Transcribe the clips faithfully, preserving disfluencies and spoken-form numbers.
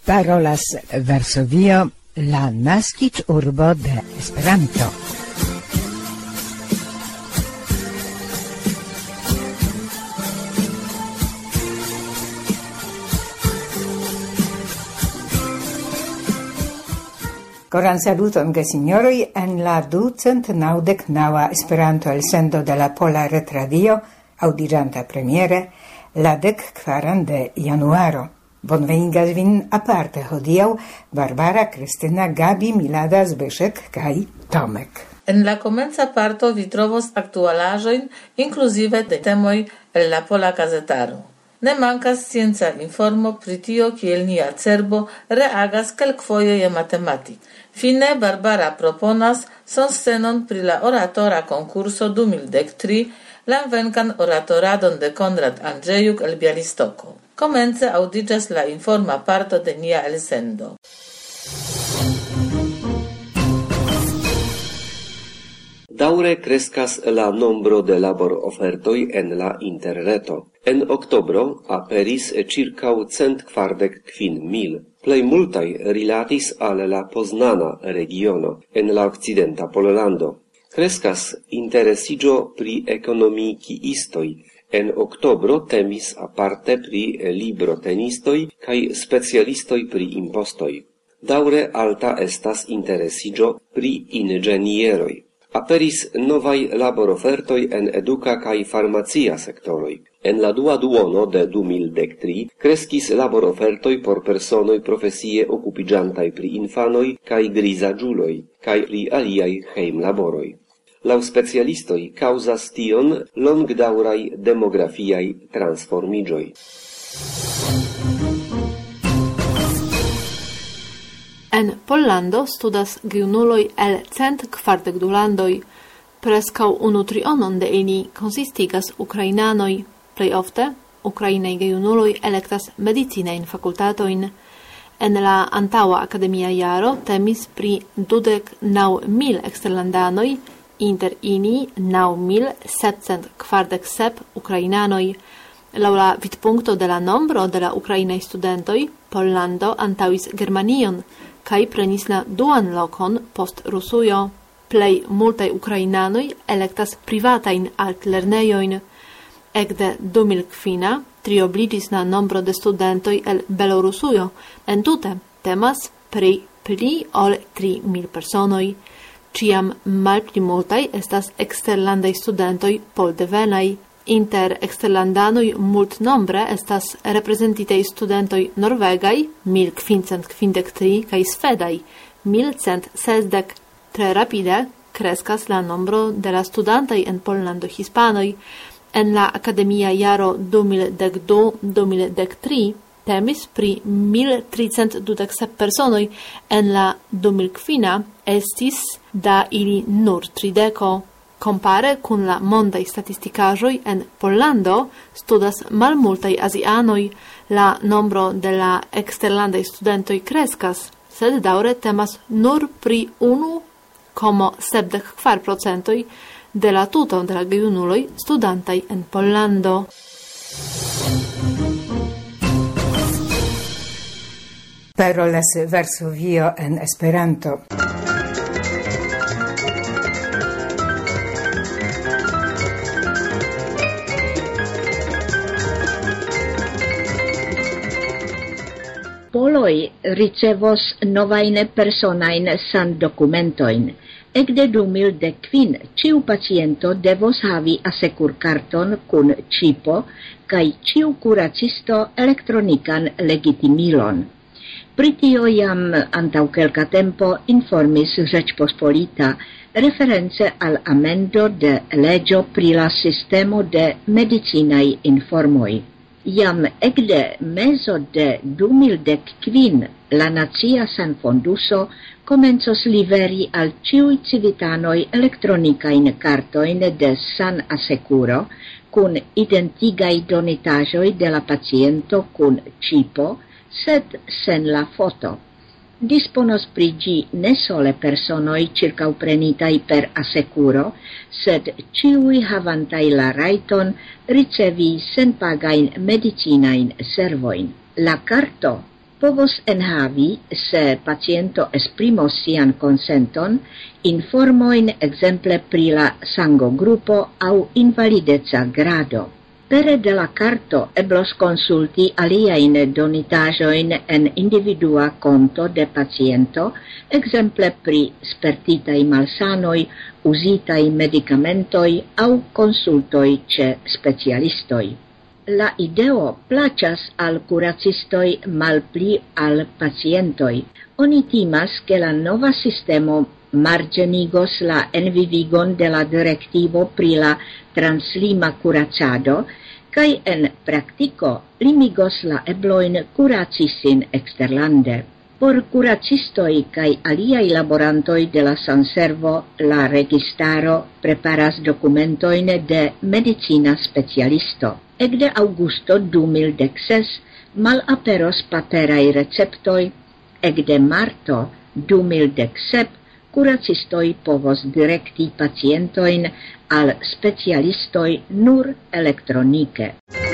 Parolas Varsovio, la naskiĝurbo de Esperanto. Koran saluton, gesignoroj, en la ducent naŭdek naŭa Esperanto elsendo de la Pola Retradio, aŭdiĝanta premiere, la dek kvaran de januaro. Bonvenigas vin aparte hodiaŭ Barbara, Kristina, Gabi, Milada, Zbyszek kaj Tomek. En la komenca parto vi trovos aktualaĵojn, inkluzive de temoj el la Pola Gazetaro. Ne mankas scienca informo pri tio, kiel nia cerbo reagas kelkfoje je matematik. Fine Barbara proponas sonscenon pri la oratora konkurso du mil dek tri, la venkan oratoradon de Konrad Andrzejuk el Bialystoko. Komence aŭdiĝas la informa parto de nia elsendo. Daŭre kreskas la nombro de labor-ofertoj en la interreto. En oktobro aperis ĉirkaŭ cent kvardek kvin mil. Plej multaj rilatis al la Poznana regiono en la okcidenta Pollando. Kreskas interesiĝo pri ekonomikiistoj. En oktobro temis aparte pri librotenistoj kaj specialistoj pri impostoj. Daŭre alta estas interesiĝo pri inĝenieroj. Aperis novaj laborofertoj en eduka kaj farmacia sektoroj. En la dua duono de du mil dek tri kreskis laborofertoj por personoj profesie okupiĝantaj pri infanoj kaj grizaĝuloj kaj pri aliaj hejmlaboroj. Laŭ specialistoj kaŭzas tion longdaŭraj demografiaj transformiĝoj. En Pollando studas gejunuloj el cent kvardek du landoj. Preskaŭ unu trionon de ili konsistigas ukrainanoj. Plej ofte ukrainaj gejunuloj elektas medicinajn fakultatojn. En la antaŭa akademia jaro temis pri dudek naŭ mil eksterlandanoj, inter ili naŭ mil sepcent kvardek sep ukrainanoj. Laŭ la vidpunkto de la nombro de la ukrainaj studentoj, Pollando antaŭis Germanion kaj prenis la duan lokon post Rusujo. Plej multaj ukrainanoj elektas privatajn altlernejojn. Ekde du mil kvin triobliĝis la nombro de studentoj el Belorusujo. Entute temas pri pli ol tri mil personoj. Ĉiam malpli multaj estas eksterlandaj studentoj poldevenaj. Inter eksterlandanoj multnombre estas reprezentitaj studentoj norvegaj mil kvincent kvindek tri kaj svedaj mil cent sesdek. Tre rapide kreskas la nombro de la studantaj en Pollando hispanoj. En la akademia jaro du mil dek du - du mil dek tri temis pri mil tricent dudek sep personoj, en la du mil kvin estis da ili nur trideko. Kompare kun la mondaj statistikaĵoj en Pollando studas malmultaj azianoj, la nombro de la eksterlandaj studentoj kreskas, sed daŭre temas nur pri unu komo sepdek kvar procentoj de la tuto de la gejunuloj studantaj en Pollando. Parolas Varsovio en Esperanto. Poloj ricevos novajn personajn sandokumentojn. Ekde du mil dek kvin ĉiu paciento devos havi asekurkarton kun ĉipo kaj ĉiu kuracisto elektronikan legitimilon. Pri tio jam antaŭ kelka tempo informis Rzeczpospolita reference al amendo de leĝo pri la sistemo de medicinaj informoj. Jam ekde mezo de du mil dek kvin la Nacia Sanfonduso komencos liveri al ĉiuj civitanoj elektronikajn kartojn de sanasekuro kun identigaj donitaĵoj de la paciento kun ĉipo, sed sen la foto. Disponos pri ĝi ne sole personoj ĉirkaŭprenitaj per asekuro, sed ĉiuj havantaj la rajton ricevi senpagajn medicinajn servojn. La karto povos enhavi, se paciento esprimos sian consenton, informoin exemple pri la sangogrupo au invalideca grado. Pere de la carto eblos consulti aliain donitajoin en individua conto de paciento, exemple pri spertitai malsanoi, usitai medicamentoi au consultoi ce specialistoi. La ideo placas al curacistoi malpli al pacientoi. Oni timas che la nova sistemo margenigos la envivigon de la directivo pri la translima curacado, kai en practico limigos la ebloin curaci sin exterlande. Por curacistoi kai aliai laborantoi de la Sanservo, la registaro preparas documentoin de medicina specialisto. Ecde augusto du mil dek-ses malaperos paperai receptoi, ecde marto du mil dek-sep curacistoi povos directi pacientoin al specialistoi nur elektronike.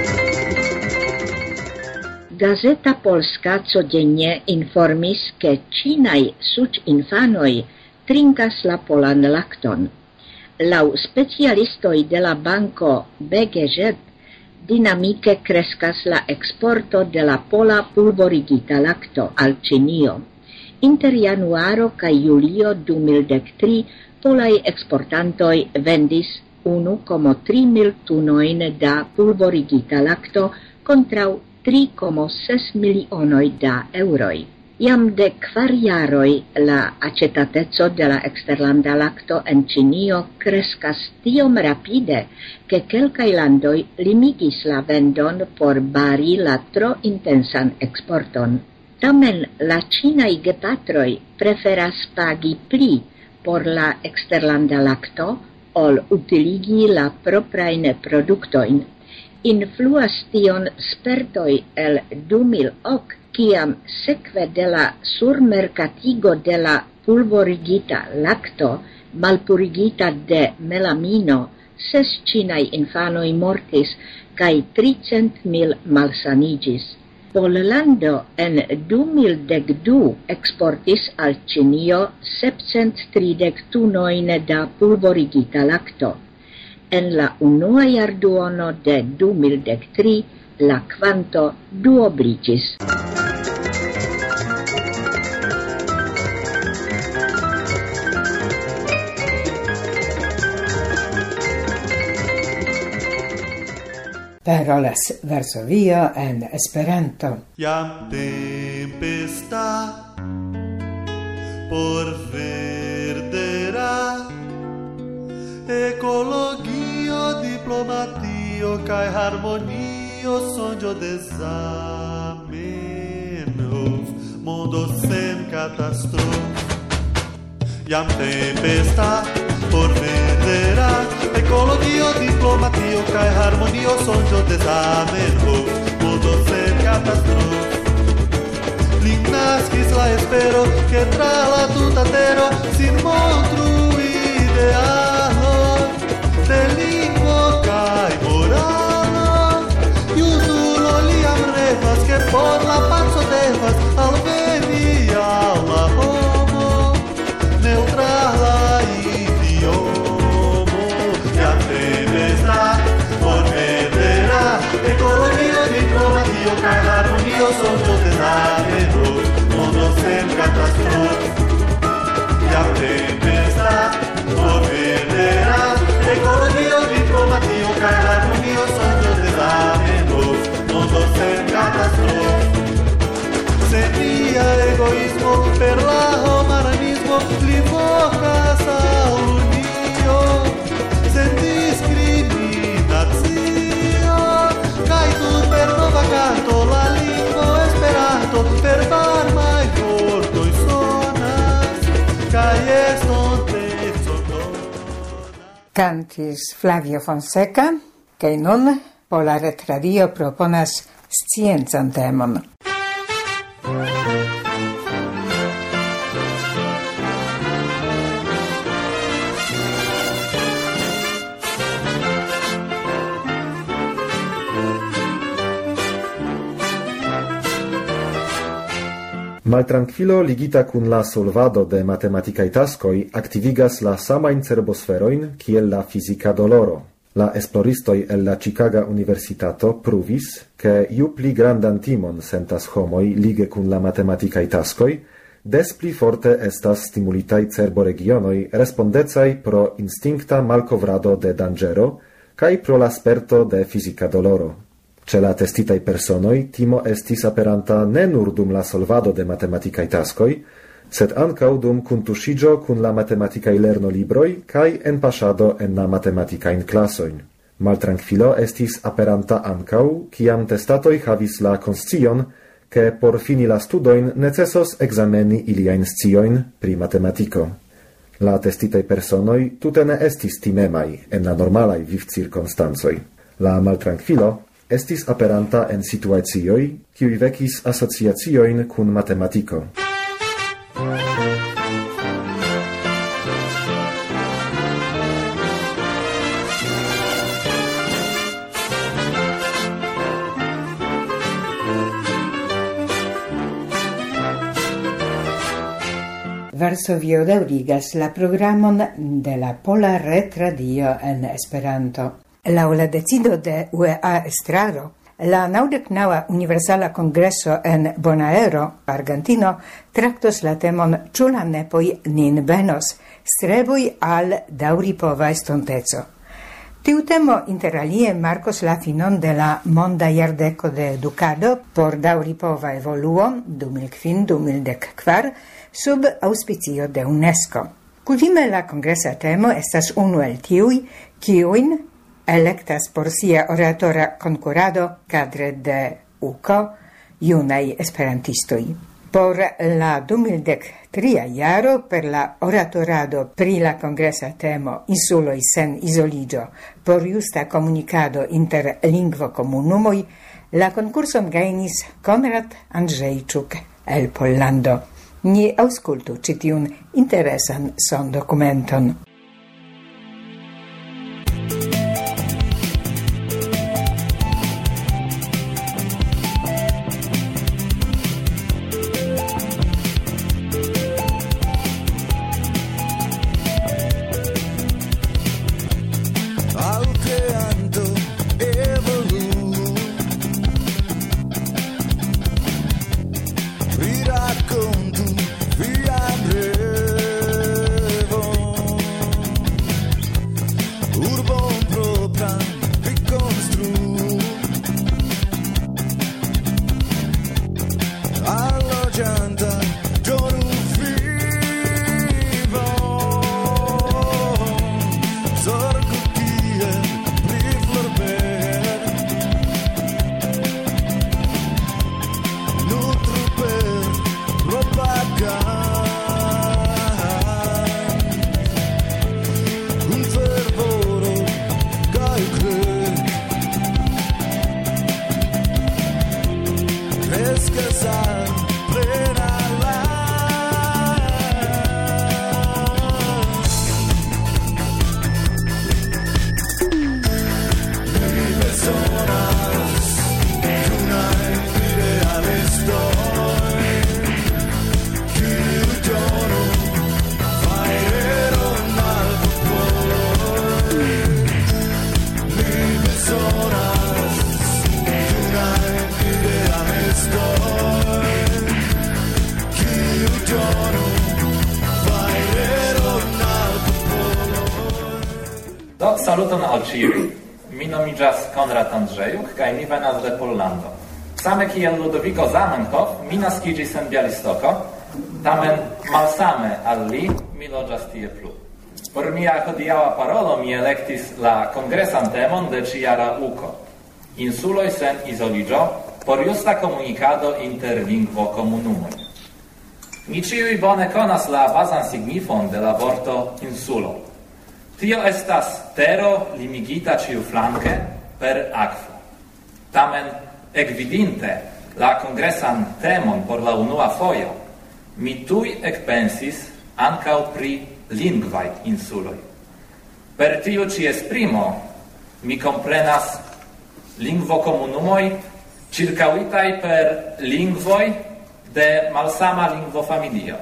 Gazeta Polska codziennie informis, che cinai suc infanoi trinkas la polan lacton. Lau specialistoi de la banco B G Z dinamike crescas la exporto de la pola pulvorigita lacto al Cinio. Inter januaro ca julio du mil dek-tri polai exportantoi vendis unu koma tri mil tunoin da pulvorigita lacto contrau tri koma ses milionoi da euroi. Iam de kvar jaroi la acetateco de la exterlanda lacto en Cinio crescas tiom rapide, che kelkaj landoj limigis la vendon por bari la tro intensan exporton. Tamen la cinaj gepatroj preferas pagi pli por la exterlanda lacto ol utiligi la proprajn produktojn. Influas tion spertoi el du mil ok, kiam sekve de la surmercatigo de la pulvorigita lacto, malpurigita de melamino, ses cinai infanoi mortis, cae tricent mil malsanigis. Pollando en du mil dek-du exportis al Cinio sepcent tridek tunoin da pulvorigita lacto. En la unua jarduono de du mil dek-tri la kvanto duobliĝis. Parolas Varsovio en Esperanto. Jam tempesta por verdera ecologio, diplomatio kaj harmonio, sonĝo de Zamenhof, mondo sen katastrof. Jam tempesta por verdera ecologio, diplomatio kaj harmonio, sonĝo de Zamenhof, mondo sen katastrof. Lin naskis la espero, ke tra la tuta tero sin montru idealo de lingvo kaj moralo. Junulo liam revas, ke por la paco devas alveni al la homo neutrala idiomo. Jam tempesta por verdera ecologio, diplomatio kaj harmonio, sonĝo de Zamenhof, mondo sen katastrof. Jam tempesta por verdera ecologio, diplomatio kaj harmonio, sonĝo de Zamenhof, mondo sen katastrof. Se nia egoismo per la homaranismo li vokas al unio, sen diskriminacio, kaj tut per nova kanto la lingvo Esperanto per varmaj vortoj sonas, kaj estonteco donas. Cantis Flavio Fonseca, kaj nun Pola Retradio proponas sciencan temon. maltrankvilo ligita kun la solvado de matematikaj taskoj aktivigas la samajn cerbosferojn kiel la fizika doloro. La esploristoj el la Chicaga Universitato pruvis, ke ju pli grandan timon sentas homoj lige kun la matematikaj taskoj, des pli forte estas stimulitaj cerboregionoj respondecaj pro instinkta malkovrado de danĝero kaj pro la sperto de fizika doloro. Ce la testitai personoi timo estis aperanta ne nur dum la solvado de matematikaj taskoj, sed ankaŭ dum kuntuŝiĝo kun la matematikaj lernolibroj kaj enpaŝado en la matematikajn klasojn. Maltrankvilo estis aperanta ankaŭ, kiam testatoj havis la konscion, ke por fini la studojn necesos ekzameni iliajn sciojn pri matematiko. La testitaj personoj tute ne estis timemaj en la normalaj vivcirkonstancoj. La maltrankvilo estis aperanta en situacioj, kiuj vekis asociaciojn kun matematiko. Varsovio daŭrigas la programon de la Pola Retradio en Esperanto. Laŭ la decido de U E A estraro, la naŭdek naŭa Universala Kongreso en Bonaero, Argentino, traktos la temon ĉu la nepoj nin benos, streboj al daŭripova estonteco. Tiu temo interalie markos la finon de la monda jardeko de edukado por daŭripova evoluo du mil kvin - du mil dek kvar sub auspicio de UNESCO. Kutime la kongresa temo estas unu el tiuj, kiujn electas por sia oratora conkurado cadre de U C O junaj esperantistoj. Por la du mil dek tria jaro per la oratorado pri la kongresa temo Insuloj sen izoliĝo por justa komunikado inter lingvokomunumoj, la konkurson gajnis Konrad Andrzejczuk el Pollando. Ni aŭskultu ĉi tiun interesan sondokumenton. Saluton al ĉiuj. Mi nomiĝas Konrad Andrzejuk kaj mi venas de Pollando. Same kiel Ludoviko Zamenhof, mi naskiĝis en Bialystoko, tamen malsame al li mi loĝas tie plu. Por mia hodiaŭa parolo mi elektis la kongresan temon de ĉijara U C O. Insuloj sen izoliĝo por justa komunikado inter lingvokomunumoj. Ni ĉiuj bone konas la bazan signifon de la vorto insulo. Tio estas tero limigita ĉiuflanke per akvo. Tamen, ekvidinte la kongresan temon por la unua fojo, mi tuj ekpensis ankaŭ pri lingvaj insuloj. Per tiu ĉi esprimo mi komprenas lingvokomunumoj ĉirkaŭitaj per lingvoj de malsama lingvo familio.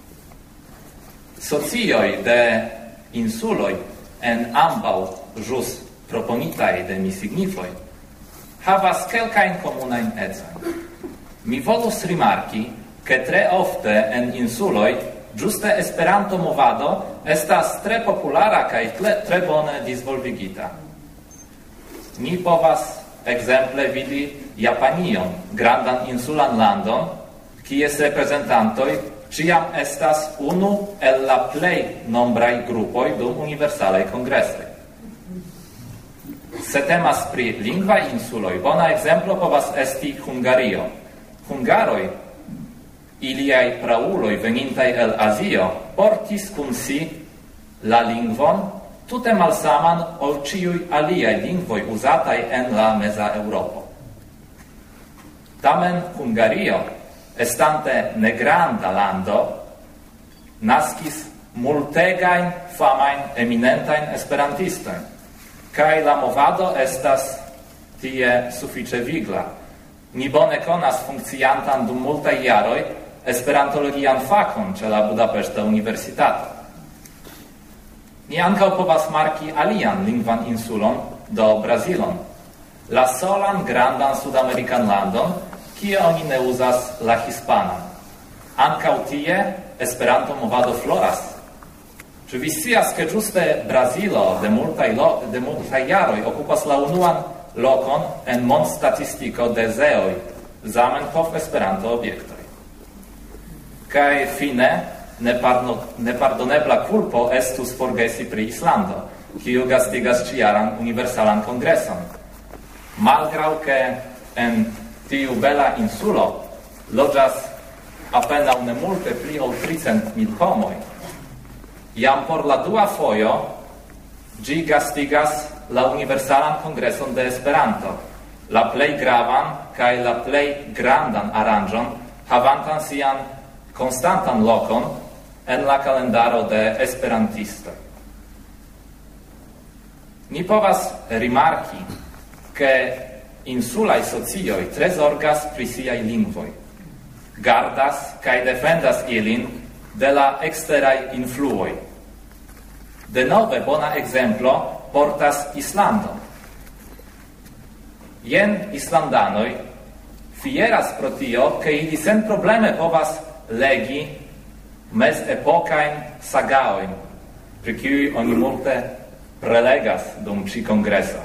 Socioj de insuloj en ambaŭ ĵus proponitaj de mi signifoj havas kelkajn komunajn ecojn. Mi volus rimarki, ke tre ofte en insuloj ĝuste Esperanto-movado estas tre populara kaj tre bone disvolvigita. Ni povas ekzemple vidi Japanion, grandan insulan landon, kies reprezentantoj ĉiam estas unu el la plej nombraj grupoj dum universalaj kongresoj. Se temas pri lingvaj insuloj, bona ekzemplo povas esti Hungario. Hungaroj, iliaj prauloj venintaj el Azio, portis kun si la lingvon tute malsaman ol ĉiuj aliaj lingvoj uzataj en la meza Eŭropo. Tamen Hungario, estante negranda lando, naskis multegajn famajn eminentajn esperantistojn, kaj la movado estas tie sufiĉe vigla. Ni bone konas funkciantan dum multaj jaroj esperantologian fakon ĉe la Budapeŝta Universitato. Ni ankaŭ povas marki alian lingvan insulon, do Brazilon, la solan grandan sudamerikan landon, kie oni ne uzas la hispanan. Ankaŭ tie Esperanto-movado floras. Ĉu vi scias, ke ĝuste Brazilo de multaj de multaj jaroj okupas la unuan lokon en mondstatistiko de zeoj, Zamenhof Esperanto-objektoj. Kaj fine, nepardonebla kulpo estus forgesi pri Islando, kiu gastigas ĉijaran universalan kongreson. Malgraŭ ke en tiu bela insulo loĝas apenaŭ ne multe pli ol tricent mil homoj, jam por la dua fojo ĝi gastigas la universalan kongreson de Esperanto, la plej gravan kaj la plej grandan aranĝon havantan sian konstantan lokon en la kalendaro de esperantistoj. Ni povas rimarki, ke insulaj socioj tre zorgas pri siaj lingvoj, gardas kaj defendas ilin de la eksteraj influoj. Denove bona ekzemplo portas Islando. Jen islandanoj fieras pro tio, ke ili senprobleme povas legi mezepokajn sagaojn, pri kiuj oni multe prelegas dum ĉi kongreso.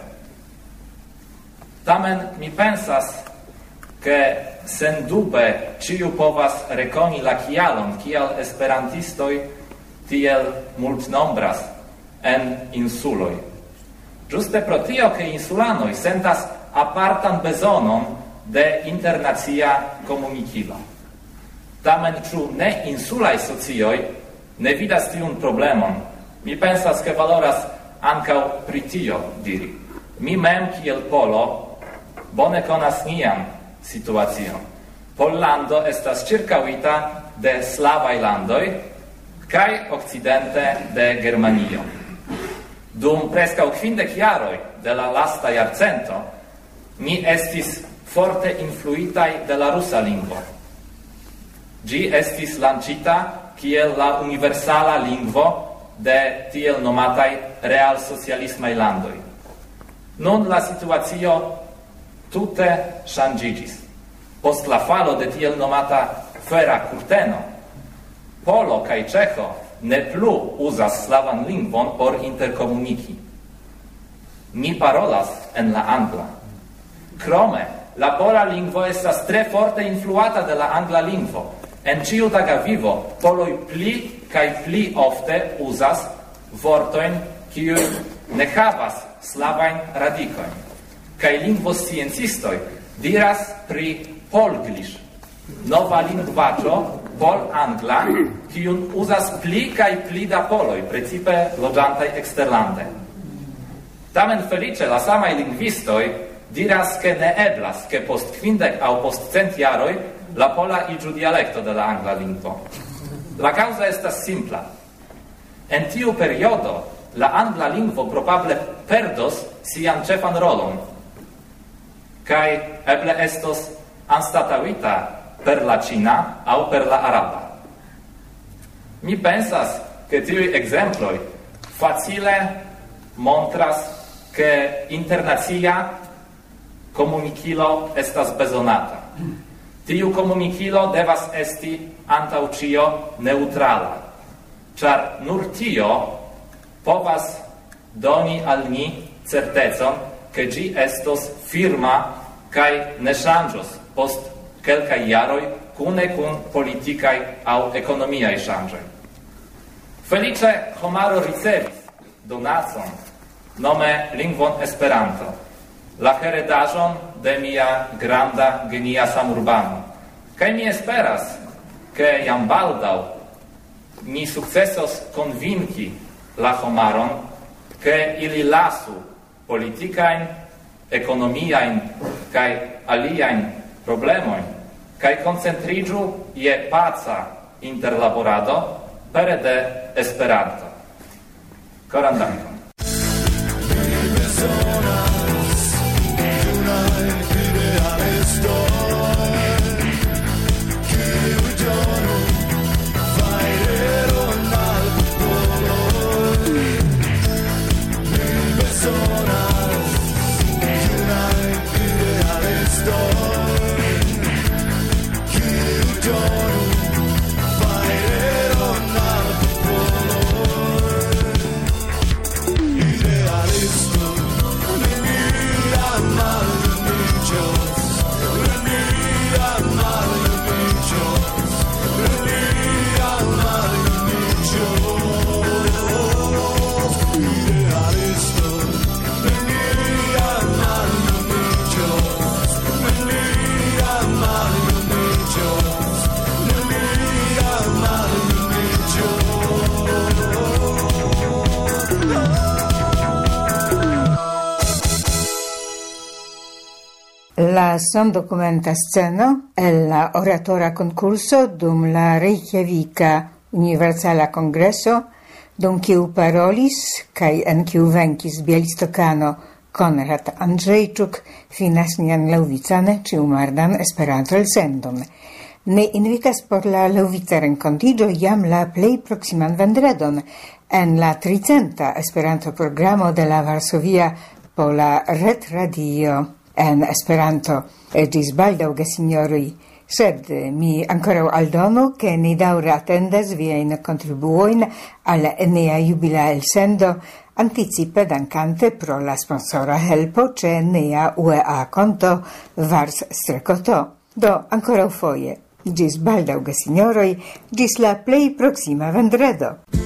Tamen mi pensas, ke sendube ĉiu povas rekoni la kialon, kial esperantistoj tiel multnombras en insuloj. Ĝuste pro tio, ke insulanoj sentas apartan bezonon de internacia komunikilo. Tamen ĉu ne insulaj socioj ne vidas tiun problemon? Mi pensas, ke valoras ankaŭ pri tio diri. Mi mem kiel Polo bone konas nian situacion. Pollando estas ĉirkaŭita de slavaj landoj kaj okcidente de Germanio. Dum preskaŭ kvindek jaroj de la lasta jarcento ni estis forte influitaj de la rusa lingvo. Ĝi estis lanĉita kiel la universala lingvo de tiel nomataj realsocialismaj landoj. Nun la situacio tute ŝanĝiĝis. Post la falo de tiel nomata fera kurteno, Polo kaj Ĉeĥo ne plu uzas slavan lingvon por interkomuniki. Mi parolas en la angla. Krome, la pola lingvo estas tre forte influata de la angla lingvo. En ĉiutaga vivo poloj pli kaj pli ofte uzas vortojn kiuj ne havas slavajn radikojn. Kaj lingvosciencistoj diras pri polglish, nova lingvaĵo pol-angla, kiun uzas pli kaj pli da poloj, precipe loĝantaj eksterlande. Tamen feliĉe la samaj lingvistoj diras, ke ne eblas, ke post kvindek aŭ post cent jaroj la pola iĝu dialekto de la angla lingvo. La kaŭzo estas simpla. En tiu periodo la angla lingvo probable perdos sian ĉefan rolon, kaj eble estos anstataŭita per la Cina au per la Araba. Mi pensas che tiui exemploi facile montras che internazia comunicilo estas bezonata. Tiu comunicilo devas esti antau cio neutrala, char nur tio povas doni al ni certezon che gi estos firma kai ne changios post kelkaj jaroj kune kun politikaj aŭ ekonomiaj ŝanĝoj. Feliĉe homaro ricevis donacon nome lingvon Esperanto, la heredaĵon de mia granda genia samurbano. Kaj mi esperas, ke jam baldaŭ ni sukcesos konvinki la homaron, ke ili lasu politikajn, ekonomiajn kaj aliajn problemojn kaj koncentriĝu je paca interlaborado pere de Esperanto. Koran dankon. La sondocumenta sceno el la oratora concurso dum la Reykjavika Universala Congresso, dum kiu parolis kai en kiu venkis bielistokano Konrad Andrzejczuk, finas nian laŭvicane ĉiumardan Esperanto elsendon. Ne invitas por la laŭvica renkontiĝo jam la plej proksiman vendredon en la tricenta Esperanto-programo de la Varsovia Pola Retradio en Esperanto. Ĝis baldaŭ, gesinjoroj. Sed mi ancora aldonu che ni daŭre atendas viajn kontribuojn al nia jubila elsendo, anticipe dankante pro la sponsora helpo ĉe nia U E A konto Vars Strekoto. Do ankoraŭfoje. Ĝis baldaŭ, gesinjoroj, ĝis la plej proksima vendredo.